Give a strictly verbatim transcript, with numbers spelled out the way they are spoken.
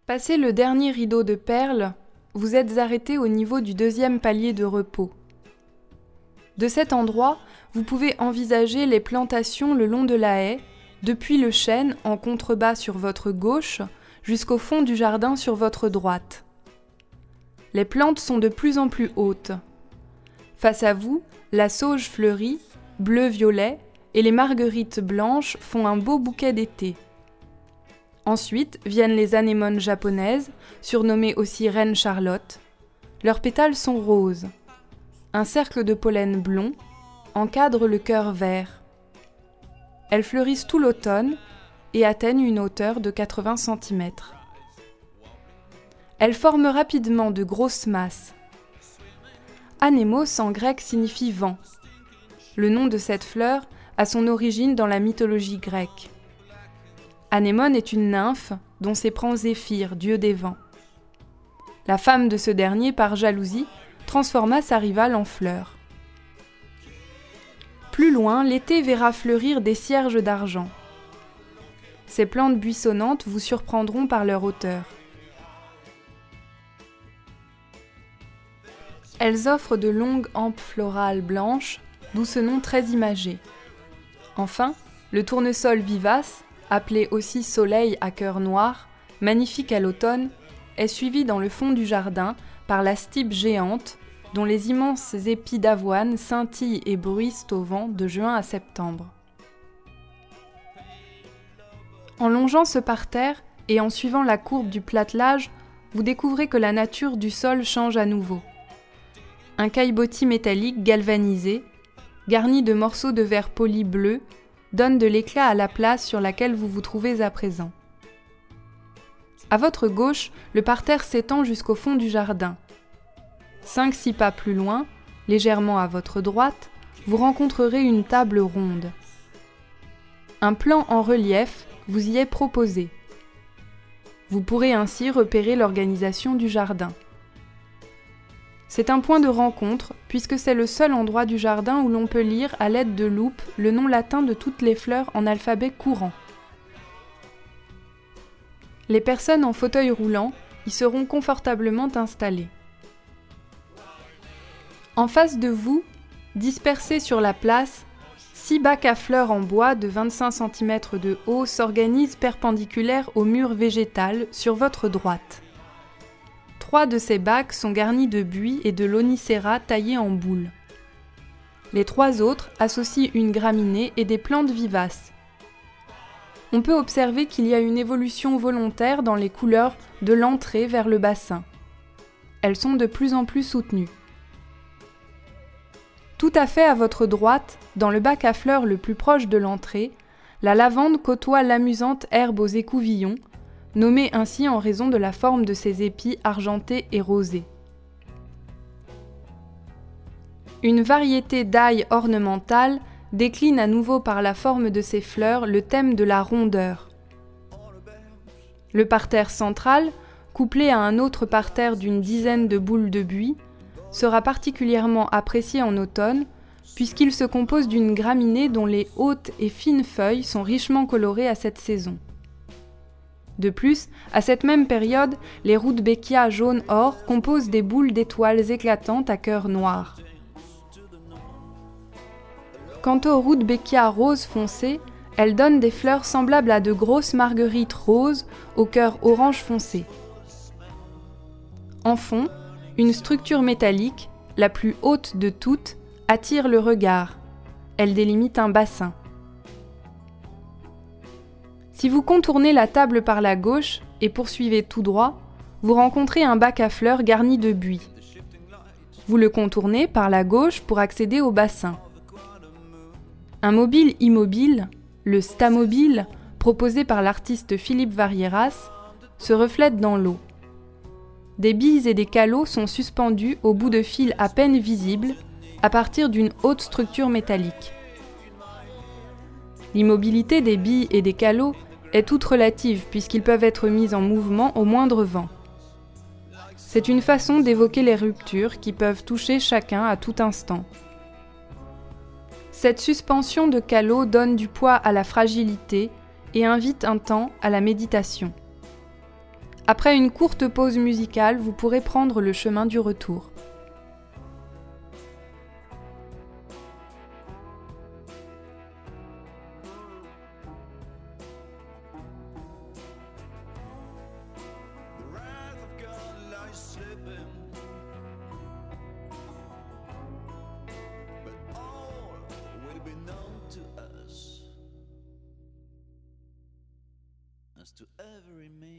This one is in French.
Passé le dernier rideau de perles, vous êtes arrêté au niveau du deuxième palier de repos. De cet endroit, vous pouvez envisager les plantations le long de la haie, depuis le chêne en contrebas sur votre gauche jusqu'au fond du jardin sur votre droite. Les plantes sont de plus en plus hautes. Face à vous, la sauge fleurie, bleu-violet, et les marguerites blanches font un beau bouquet d'été. Ensuite viennent les anémones japonaises, surnommées aussi Reine Charlotte. Leurs pétales sont roses. Un cercle de pollen blond encadre le cœur vert. Elles fleurissent tout l'automne et atteignent une hauteur de quatre-vingts centimètres. Elles forment rapidement de grosses masses. Anémos en grec signifie vent. Le nom de cette fleur a son origine dans la mythologie grecque. Anémone est une nymphe dont s'éprend Zéphyr, dieu des vents. La femme de ce dernier, par jalousie, transforma sa rivale en fleur. Plus loin, l'été verra fleurir des cierges d'argent. Ces plantes buissonnantes vous surprendront par leur hauteur. Elles offrent de longues hampes florales blanches, d'où ce nom très imagé. Enfin, le tournesol vivace, appelé aussi soleil à cœur noir, magnifique à l'automne, est suivi dans le fond du jardin par la stipe géante, dont les immenses épis d'avoine scintillent et bruissent au vent de juin à septembre. En longeant ce parterre et en suivant la courbe du platelage, vous découvrez que la nature du sol change à nouveau. Un caillebotis métallique galvanisé, garni de morceaux de verre poli bleu, donne de l'éclat à la place sur laquelle vous vous trouvez à présent. À votre gauche, le parterre s'étend jusqu'au fond du jardin. Cinq, six pas plus loin, légèrement à votre droite, vous rencontrerez une table ronde. Un plan en relief vous y est proposé. Vous pourrez ainsi repérer l'organisation du jardin. C'est un point de rencontre puisque c'est le seul endroit du jardin où l'on peut lire à l'aide de loupe le nom latin de toutes les fleurs en alphabet courant. Les personnes en fauteuil roulant y seront confortablement installées. En face de vous, dispersés sur la place, six bacs à fleurs en bois de vingt-cinq centimètres de haut s'organisent perpendiculaires au mur végétal sur votre droite. Trois de ces bacs sont garnis de buis et de lonicera taillés en boule. Les trois autres associent une graminée et des plantes vivaces. On peut observer qu'il y a une évolution volontaire dans les couleurs de l'entrée vers le bassin. Elles sont de plus en plus soutenues. Tout à fait à votre droite, dans le bac à fleurs le plus proche de l'entrée, la lavande côtoie l'amusante herbe aux écouvillons, nommée ainsi en raison de la forme de ses épis argentés et rosés. Une variété d'ail ornementales décline à nouveau par la forme de ses fleurs le thème de la rondeur. Le parterre central, couplé à un autre parterre d'une dizaine de boules de buis, sera particulièrement apprécié en automne, puisqu'il se compose d'une graminée dont les hautes et fines feuilles sont richement colorées à cette saison. De plus, à cette même période, les rudbeckias jaune-or composent des boules d'étoiles éclatantes à cœur noir. Quant aux rudbeckias rose foncé, elles donnent des fleurs semblables à de grosses marguerites roses au cœur orange foncé. En fond, une structure métallique, la plus haute de toutes, attire le regard. Elle délimite un bassin. Si vous contournez la table par la gauche et poursuivez tout droit, vous rencontrez un bac à fleurs garni de buis. Vous le contournez par la gauche pour accéder au bassin. Un mobile immobile, le stamobile, proposé par l'artiste Philippe Varieras, se reflète dans l'eau. Des billes et des calots sont suspendus au bout de fils à peine visibles, à partir d'une haute structure métallique. L'immobilité des billes et des calots est toute relative puisqu'ils peuvent être mis en mouvement au moindre vent. C'est une façon d'évoquer les ruptures qui peuvent toucher chacun à tout instant. Cette suspension de calots donne du poids à la fragilité et invite un temps à la méditation. Après une courte pause musicale, vous pourrez prendre le chemin du retour. To every man.